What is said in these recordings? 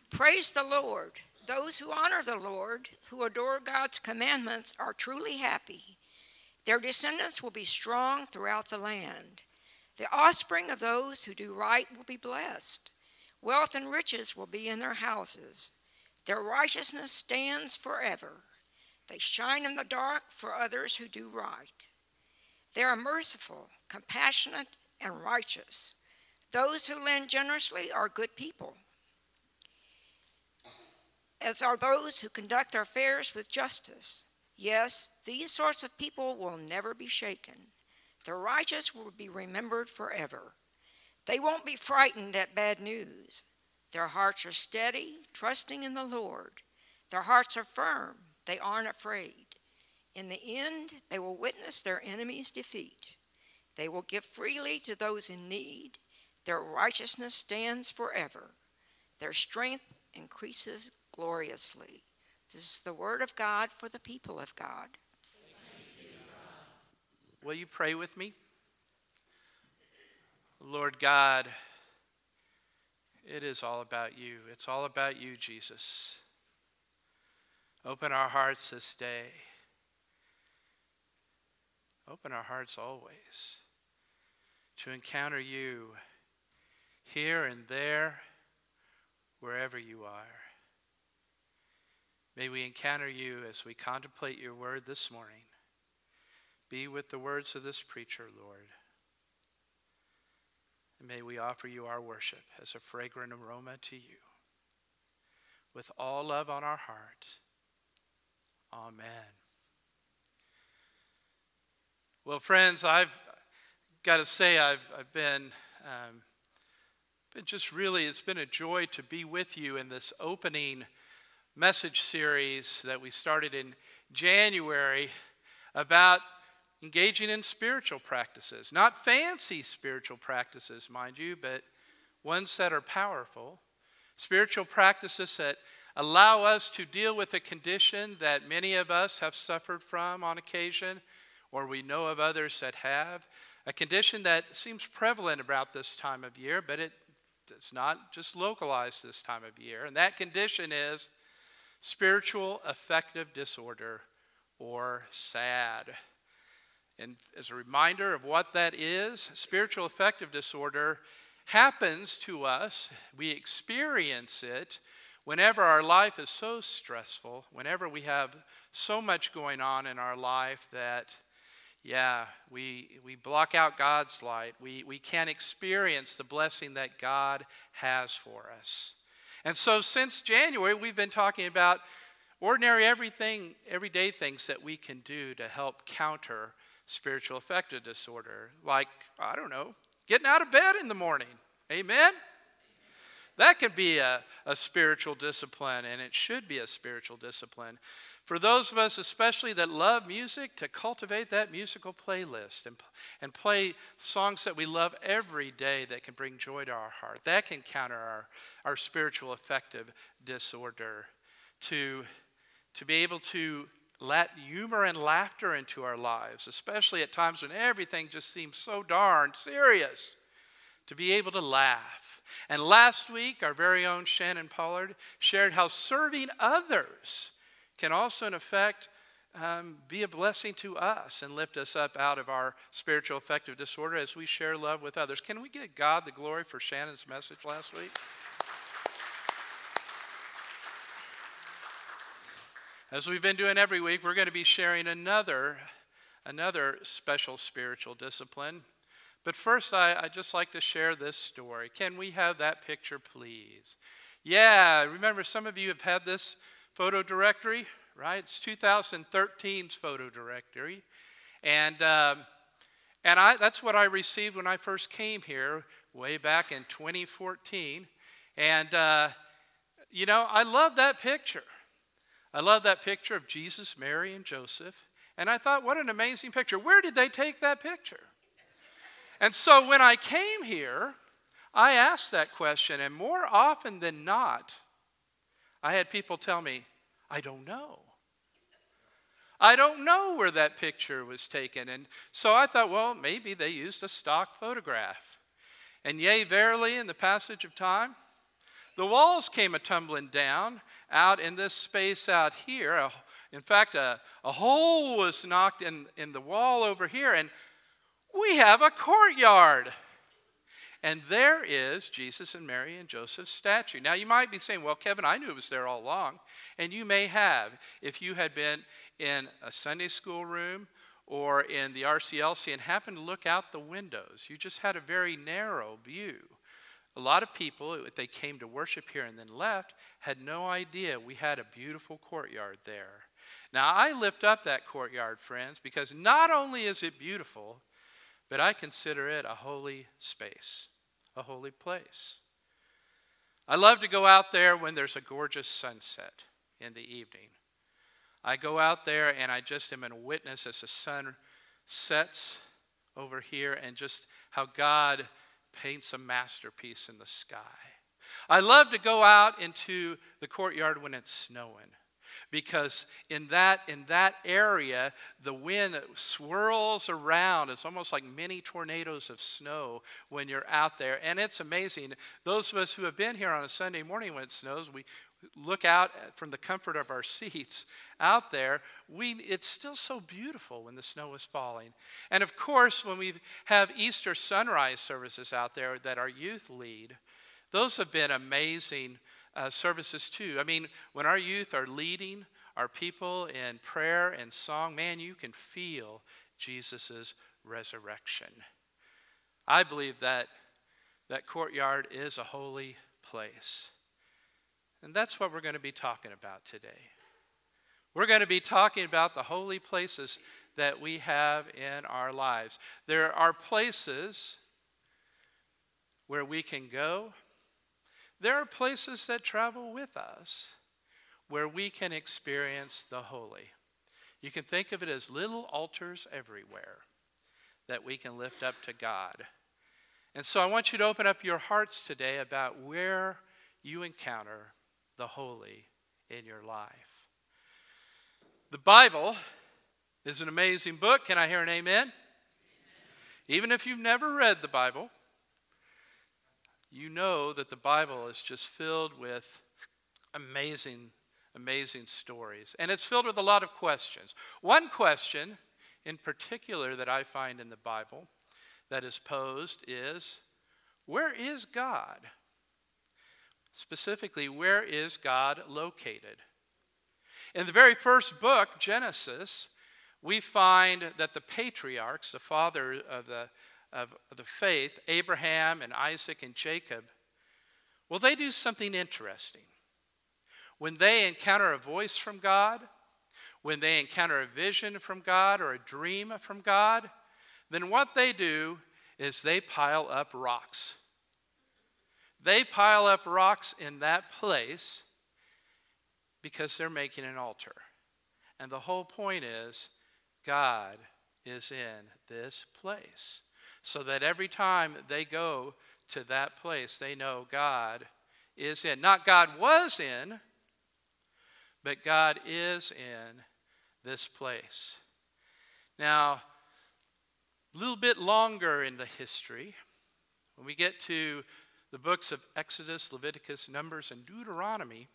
Praise the Lord. Those who honor the Lord, who adore God's commandments, are truly happy. Their descendants will be strong throughout the land. The offspring of those who do right will be blessed. Wealth and riches will be in their houses. Their righteousness stands forever. They shine in the dark for others who do right. They are merciful, compassionate, and righteous. Those who lend generously are good people, as are those who conduct their affairs with justice. Yes, these sorts of people will never be shaken. The righteous will be remembered forever. They won't be frightened at bad news. Their hearts are steady, trusting in the Lord. Their hearts are firm. They aren't afraid. In the end, they will witness their enemies' defeat. They will give freely to those in need. Their righteousness stands forever. Their strength increases gloriously. This is the word of God for the people of God. Will you pray with me? Lord God, it is all about you. It's all about you, Jesus. Open our hearts this day. Open our hearts always to encounter you here and there, wherever you are. May we encounter you as we contemplate your word this morning. Be with the words of this preacher, Lord. And may we offer you our worship as a fragrant aroma to you. With all love on our heart. Amen. Well, friends, I've got to say I've been just really, it's been a joy to be with you in this opening message series that we started in January about engaging in spiritual practices. Not fancy spiritual practices, mind you, but ones that are powerful. Spiritual practices that allow us to deal with a condition that many of us have suffered from on occasion, or we know of others that have. A condition that seems prevalent about this time of year, but it's not just localized this time of year. And that condition is spiritual affective disorder, or SAD. And as a reminder of what that is, spiritual affective disorder happens to us. We experience it whenever our life is so stressful, whenever we have so much going on in our life that, we block out God's light. We can't experience the blessing that God has for us. And so since January, we've been talking about ordinary everyday things that we can do to help counter spiritual affective disorder. Like, I don't know, getting out of bed in the morning. Amen? That can be a spiritual discipline, and it should be a spiritual discipline. For those of us especially that love music, to cultivate that musical playlist and play songs that we love every day that can bring joy to our heart. That can counter our spiritual affective disorder. To be able to let humor and laughter into our lives, especially at times when everything just seems so darn serious. To be able to laugh. And last week, our very own Shannon Pollard shared how serving others can also, in effect, be a blessing to us and lift us up out of our spiritual affective disorder as we share love with others. Can we give God the glory for Shannon's message last week? As we've been doing every week, we're going to be sharing another special spiritual discipline. But first, I'd just like to share this story. Can we have that picture, please? Yeah, remember some of you have had this photo directory, right? It's 2013's photo directory. And that's what I received when I first came here way back in 2014. And, I love that picture. I love that picture of Jesus, Mary, and Joseph. And I thought, what an amazing picture. Where did they take that picture? And so when I came here, I asked that question, and more often than not, I had people tell me, I don't know. I don't know where that picture was taken. And so I thought, well, maybe they used a stock photograph. And yea, verily, in the passage of time, the walls came a-tumbling down out in this space out here. In fact, a hole was knocked in the wall over here, and we have a courtyard. And there is Jesus and Mary and Joseph's statue. Now, you might be saying, well, Kevin, I knew it was there all along. And you may have, if you had been in a Sunday school room or in the RCLC and happened to look out the windows. You just had a very narrow view. A lot of people, if they came to worship here and then left, had no idea we had a beautiful courtyard there. Now, I lift up that courtyard, friends, because not only is it beautiful, but I consider it a holy space, a holy place. I love to go out there when there's a gorgeous sunset in the evening. I go out there and I just am in witness as the sun sets over here and just how God paints a masterpiece in the sky. I love to go out into the courtyard when it's snowing, because in that area, the wind swirls around. It's almost like mini tornadoes of snow when you're out there. And it's amazing. Those of us who have been here on a Sunday morning when it snows, we look out from the comfort of our seats out there. It's still so beautiful when the snow is falling. And of course, when we have Easter sunrise services out there that our youth lead, those have been amazing services too. I mean, when our youth are leading our people in prayer and song, man, you can feel Jesus' resurrection. I believe that courtyard is a holy place. And that's what we're going to be talking about today. We're going to be talking about the holy places that we have in our lives. There are places where we can go. There are places that travel with us where we can experience the holy. You can think of it as little altars everywhere that we can lift up to God. And so I want you to open up your hearts today about where you encounter the holy in your life. The Bible is an amazing book. Can I hear an amen? Amen. Even if you've never read the Bible, you know that the Bible is just filled with amazing stories. And it's filled with a lot of questions. One question in particular that I find in the Bible that is posed is, where is God? Specifically, where is God located? In the very first book, Genesis, we find that the patriarchs, the father of the faith, Abraham and Isaac and Jacob, well, they do something interesting. When they encounter a voice from God, when they encounter a vision from God or a dream from God, then what they do is they pile up rocks. They pile up rocks in that place because they're making an altar. And the whole point is, God is in this place. So that every time they go to that place, they know God is in. Not God was in, but God is in this place. Now, a little bit longer in the history, when we get to the books of Exodus, Leviticus, Numbers, and Deuteronomy,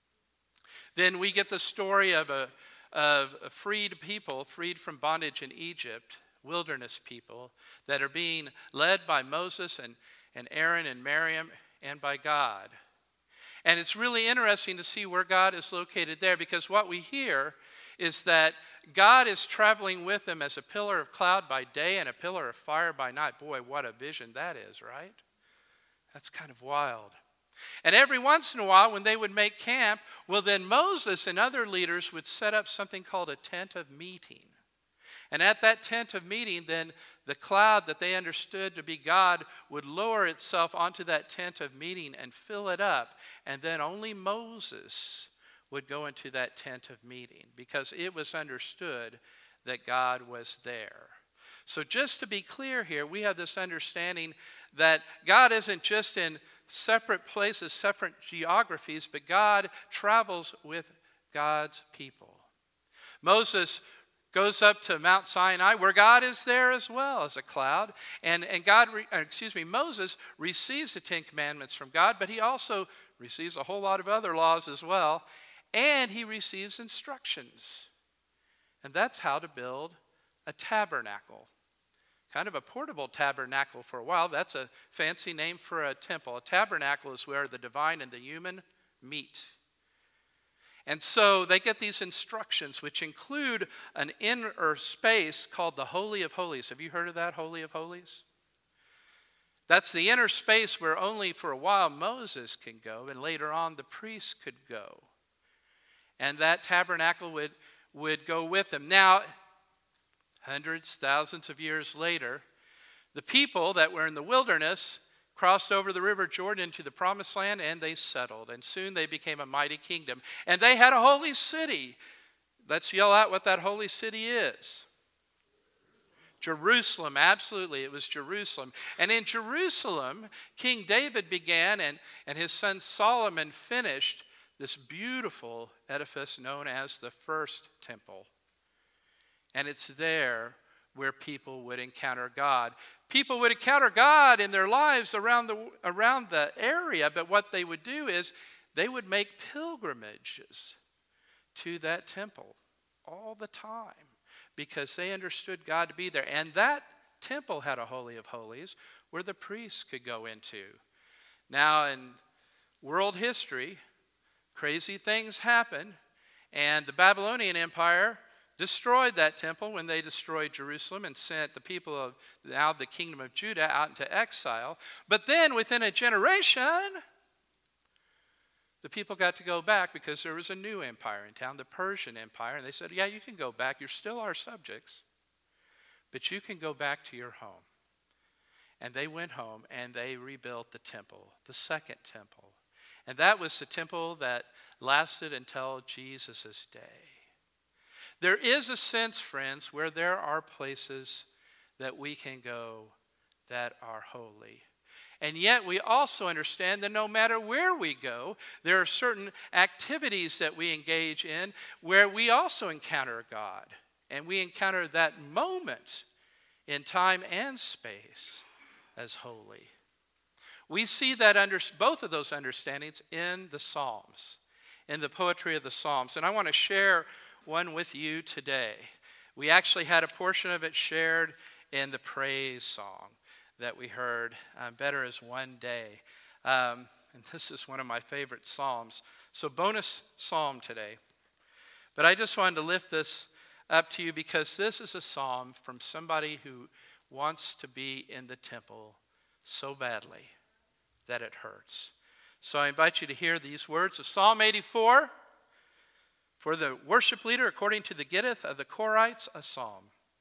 then we get the story of a freed people, freed from bondage in Egypt, wilderness people that are being led by Moses and Aaron and Miriam and by God. And it's really interesting to see where God is located there, because what we hear is that God is traveling with them as a pillar of cloud by day and a pillar of fire by night. Boy, what a vision that is, right? That's kind of wild. And every once in a while, when they would make camp, well, then Moses and other leaders would set up something called a tent of meeting. And at that tent of meeting, then the cloud that they understood to be God would lower itself onto that tent of meeting and fill it up. And then only Moses would go into that tent of meeting, because it was understood that God was there. So just to be clear here, we have this understanding that God isn't just in separate places, separate geographies, but God travels with God's people. Moses goes up to Mount Sinai, where God is there as well as a cloud. And Moses receives the Ten Commandments from God, but he also receives a whole lot of other laws as well, and he receives instructions. And that's how to build a tabernacle. Kind of a portable tabernacle for a while. That's a fancy name for a temple. A tabernacle is where the divine and the human meet. And so they get these instructions, which include an inner space called the Holy of Holies. Have you heard of that, Holy of Holies? That's the inner space where only for a while Moses can go, and later on the priests could go. And that tabernacle would go with them. Now, hundreds, thousands of years later, the people that were in the wilderness crossed over the river Jordan into the promised land, and they settled. And soon they became a mighty kingdom. And they had a holy city. Let's yell out what that holy city is. Jerusalem, absolutely, it was Jerusalem. And in Jerusalem, King David began, and his son Solomon finished this beautiful edifice known as the First Temple. And it's there where people would encounter God. People would encounter God in their lives around the area, but what they would do is they would make pilgrimages to that temple all the time because they understood God to be there. And that temple had a Holy of Holies where the priests could go into. Now, in world history, crazy things happen, and the Babylonian Empire destroyed that temple when they destroyed Jerusalem and sent the people of now the kingdom of Judah out into exile. But then within a generation, the people got to go back because there was a new empire in town, the Persian Empire. And they said, yeah, you can go back. You're still our subjects, but you can go back to your home. And they went home and they rebuilt the temple, the second temple. And that was the temple that lasted until Jesus' day. There is a sense, friends, where there are places that we can go that are holy. And yet we also understand that no matter where we go, there are certain activities that we engage in where we also encounter God. And we encounter that moment in time and space as holy. We see that both of those understandings in the Psalms, in the poetry of the Psalms. And I want to share one with you today. We actually had a portion of it shared in the praise song that we heard, Better Is One Day. And this is one of my favorite psalms. So bonus psalm today. But I just wanted to lift this up to you because this is a psalm from somebody who wants to be in the temple so badly that it hurts. So I invite you to hear these words of Psalm 84. For the worship leader, according to the Gittith of the Korites, a psalm.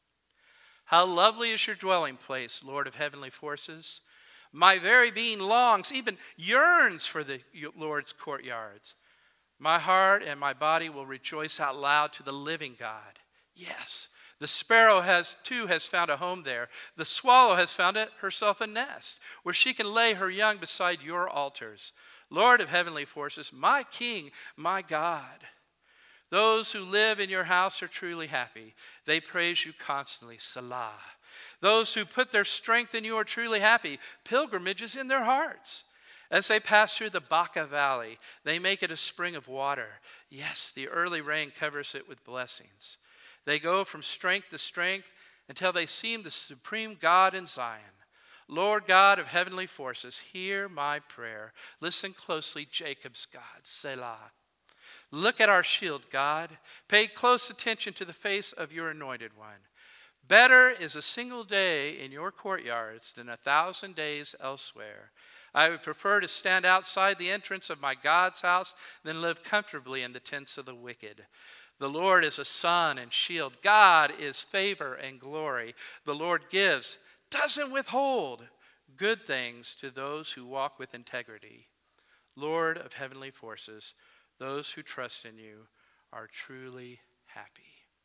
How lovely is your dwelling place, Lord of heavenly forces. My very being longs, even yearns for the Lord's courtyards. My heart and my body will rejoice out loud to the living God. Yes, the sparrow has found a home there. The swallow has found herself a nest where she can lay her young beside your altars. Lord of heavenly forces, my King, my God. Those who live in your house are truly happy. They praise you constantly. Selah. Those who put their strength in you are truly happy. Pilgrimages in their hearts. As they pass through the Baca Valley, they make it a spring of water. Yes, the early rain covers it with blessings. They go from strength to strength until they seem the supreme God in Zion. Lord God of heavenly forces, hear my prayer. Listen closely, Jacob's God. Selah. Look at our shield, God. Pay close attention to the face of your anointed one. Better is a single day in your courtyards than 1,000 days elsewhere. I would prefer to stand outside the entrance of my God's house than live comfortably in the tents of the wicked. The Lord is a sun and shield. God is favor and glory. The Lord gives, doesn't withhold, good things to those who walk with integrity. Lord of heavenly forces, those who trust in you are truly happy.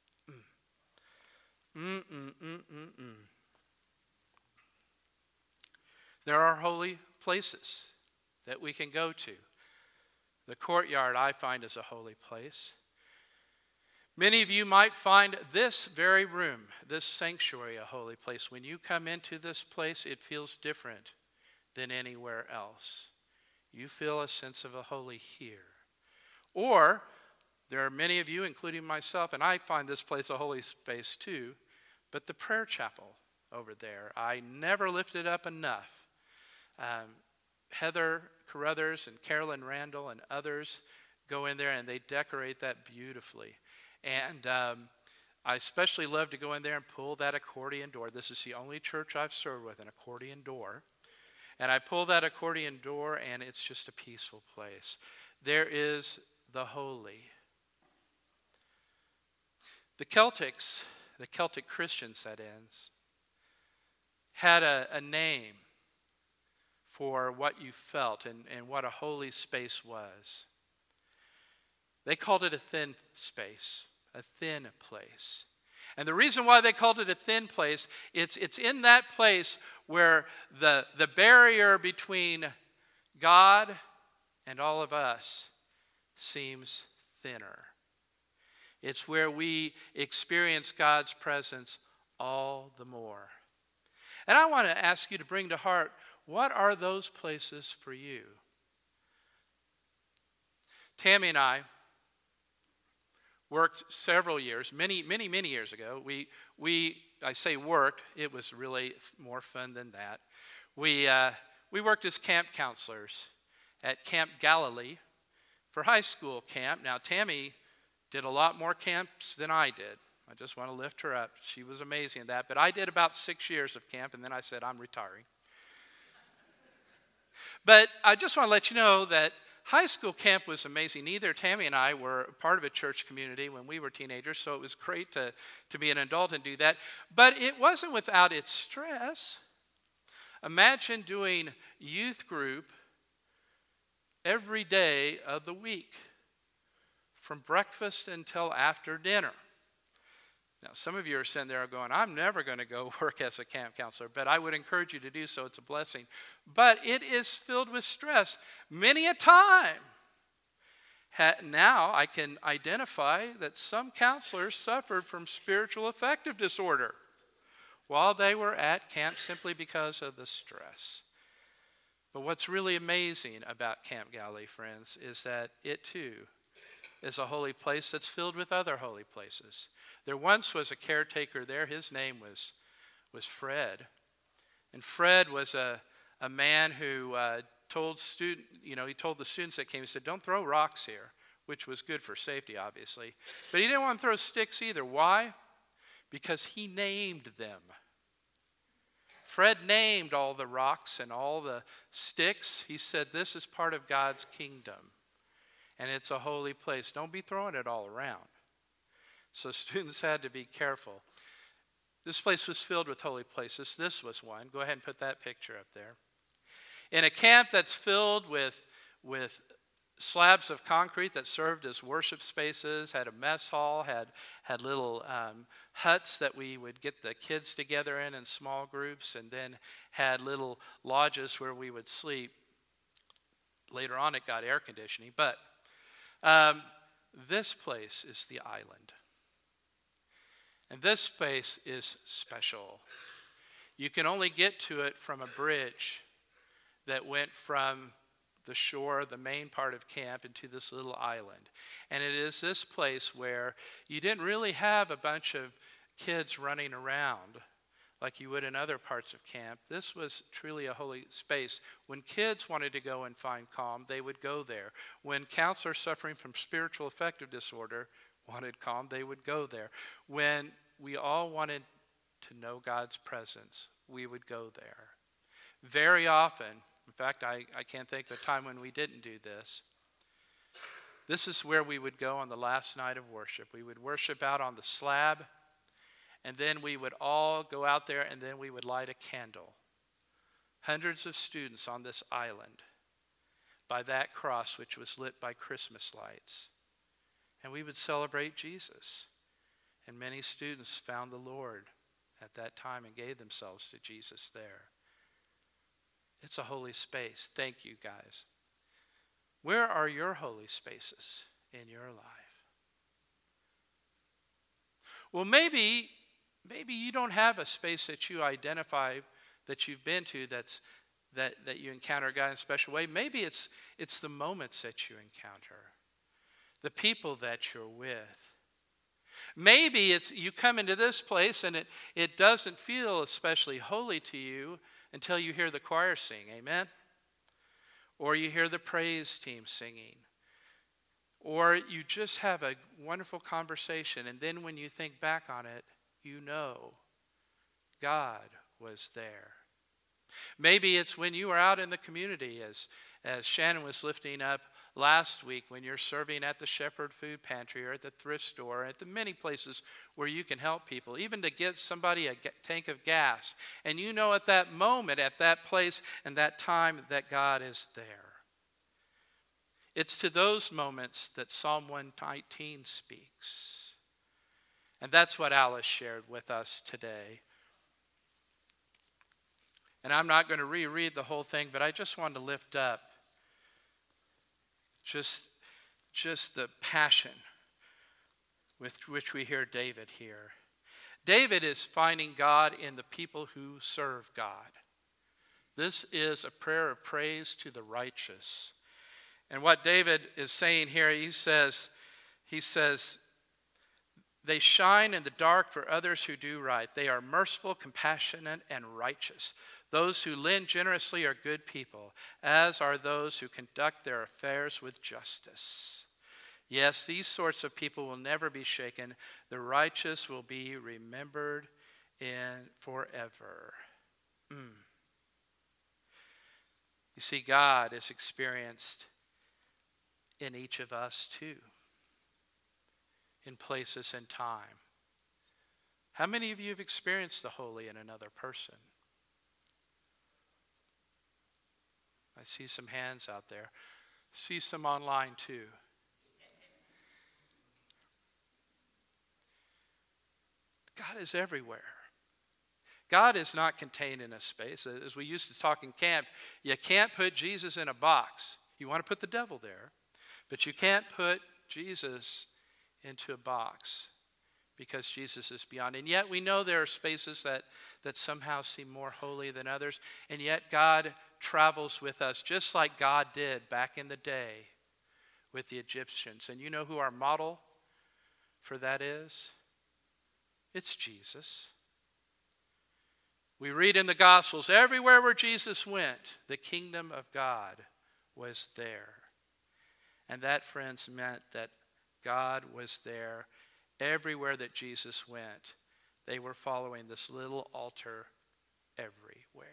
There are holy places that we can go to. The courtyard, I find, is a holy place. Many of you might find this very room, this sanctuary, a holy place. When you come into this place, it feels different than anywhere else. You feel a sense of a holy here. Or there are many of you, including myself, and I find this place a holy space too, but the prayer chapel over there, I never lifted up enough. Heather Carruthers and Carolyn Randall and others go in there and they decorate that beautifully. And I especially love to go in there and pull that accordion door. This is the only church I've served with an accordion door. And I pull that accordion door and it's just a peaceful place. There is the holy. The Celtic Christians, that is, had a name for what you felt and what a holy space was. They called it a thin space, a thin place. And the reason why they called it a thin place, it's in that place where the barrier between God and all of us seems thinner. It's where we experience God's presence all the more. And I want to ask you to bring to heart, what are those places for you? Tammy and I worked several years, many years ago. I say worked, it was really more fun than that. We worked as camp counselors at Camp Galilee for high school camp. Now, Tammy did a lot more camps than I did. I just want to lift her up. She was amazing at that. But I did about 6 years of camp, and then I said, I'm retiring. But I just want to let you know that high school camp was amazing. Neither Tammy and I were part of a church community when we were teenagers, so it was great to be an adult and do that. But it wasn't without its stress. Imagine doing youth group every day of the week, from breakfast until after dinner. Now, some of you are sitting there going, I'm never going to go work as a camp counselor, but I would encourage you to do so. It's a blessing. But it is filled with stress many a time. Now I can identify that some counselors suffered from spiritual affective disorder while they were at camp simply because of the stress. But what's really amazing about Camp Galilee, friends, is that it too is a holy place that's filled with other holy places. There once was a caretaker there. His name was Fred. And Fred was a man who told the students that came, he said, don't throw rocks here, which was good for safety, obviously. But he didn't want to throw sticks either. Why? Because he named them. Fred named all the rocks and all the sticks. He said, this is part of God's kingdom. And it's a holy place. Don't be throwing it all around. So students had to be careful. This place was filled with holy places. This was one. Go ahead and put that picture up there. In a camp that's filled with slabs of concrete that served as worship spaces, had a mess hall, had little huts that we would get the kids together in small groups, and then had little lodges where we would sleep. Later on it got air conditioning, but this place is the island. And this place is special. You can only get to it from a bridge that went from the shore, the main part of camp, into this little island. And it is this place where you didn't really have a bunch of kids running around like you would in other parts of camp. This was truly a holy space. When kids wanted to go and find calm, they would go there. When counselors suffering from spiritual affective disorder wanted calm, they would go there. When we all wanted to know God's presence, we would go there. Very often, in fact, I can't think of a time when we didn't do this. This is where we would go on the last night of worship. We would worship out on the slab, and then we would all go out there, and then we would light a candle. Hundreds of students on this island by that cross, which was lit by Christmas lights. And we would celebrate Jesus. And many students found the Lord at that time and gave themselves to Jesus there. It's a holy space. Thank you, guys. Where are your holy spaces in your life? Well, maybe you don't have a space that you identify that you've been to that's that you encounter God in a special way. Maybe it's the moments that you encounter, the people that you're with. Maybe it's you come into this place and it doesn't feel especially holy to you until you hear the choir sing, amen? Or you hear the praise team singing. Or you just have a wonderful conversation, and then when you think back on it, you know God was there. Maybe it's when you are out in the community, as Shannon was lifting up last week, when you're serving at the Shepherd Food Pantry or at the thrift store, at the many places where you can help people, even to give somebody a tank of gas. And you know at that moment, at that place, and that time that God is there. It's to those moments that Psalm 119 speaks. And that's what Alice shared with us today. And I'm not going to reread the whole thing, but I just wanted to lift up just the passion with which we hear David here. David is finding God in the people who serve God. This is a prayer of praise to the righteous. And what David is saying here, he says, they shine in the dark for others who do right. They are merciful, compassionate, and righteous. Those who lend generously are good people, as are those who conduct their affairs with justice. Yes, these sorts of people will never be shaken. The righteous will be remembered in forever. You see, God is experienced in each of us too, in places and time. How many of you have experienced the holy in another person? I see some hands out there. See some online too. God is everywhere. God is not contained in a space. As we used to talk in camp, you can't put Jesus in a box. You want to put the devil there, but you can't put Jesus into a box because Jesus is beyond. And yet we know there are spaces that somehow seem more holy than others, and yet God travels with us just like God did back in the day with the Egyptians. And you know who our model for that is? It's Jesus. We read in the Gospels, everywhere where Jesus went, the kingdom of God was there. And that, friends, meant that God was there everywhere that Jesus went. They were following this little altar everywhere.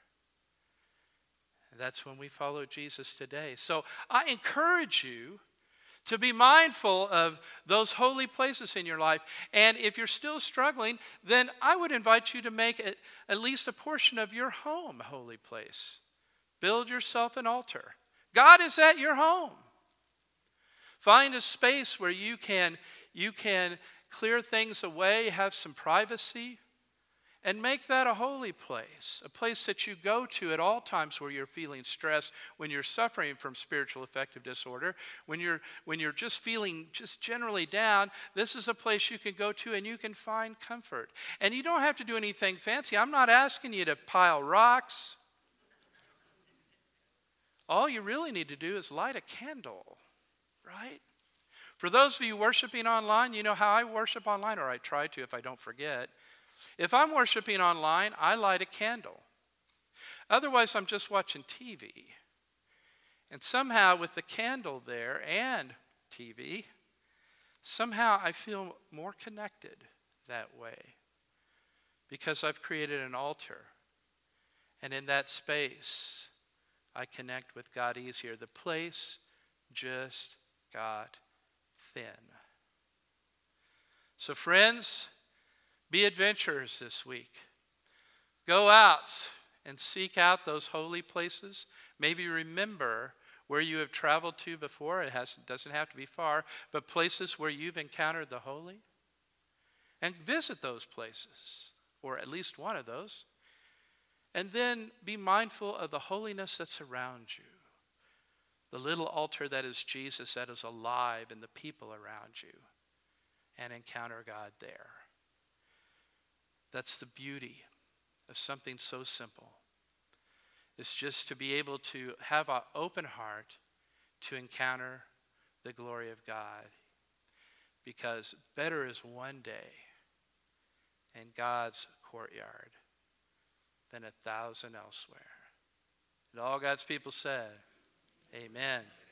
And that's when we follow Jesus today. So I encourage you to be mindful of those holy places in your life. And if you're still struggling, then I would invite you to make at least a portion of your home a holy place. Build yourself an altar. God is at your home. Find a space where you can clear things away, have some privacy, and make that a holy place, a place that you go to at all times where you're feeling stressed, when you're suffering from spiritual affective disorder, when you're just feeling just generally down. This is a place you can go to and you can find comfort. And you don't have to do anything fancy. I'm not asking you to pile rocks. All you really need to do is light a candle, right? For those of you worshiping online, you know how I worship online, or I try to if I don't forget. If I'm worshiping online, I light a candle. Otherwise, I'm just watching TV. And somehow with the candle there and TV, somehow I feel more connected that way because I've created an altar. And in that space, I connect with God easier. The place just got thin. So friends, be adventurous this week. Go out and seek out those holy places. Maybe remember where you have traveled to before. It doesn't have to be far, but places where you've encountered the holy. And visit those places, or at least one of those. And then be mindful of the holiness that's around you. The little altar that is Jesus, that is alive in the people around you. And encounter God there. That's the beauty of something so simple. is just to be able to have an open heart to encounter the glory of God. Because better is one day in God's courtyard than 1,000 elsewhere. And all God's people said, amen.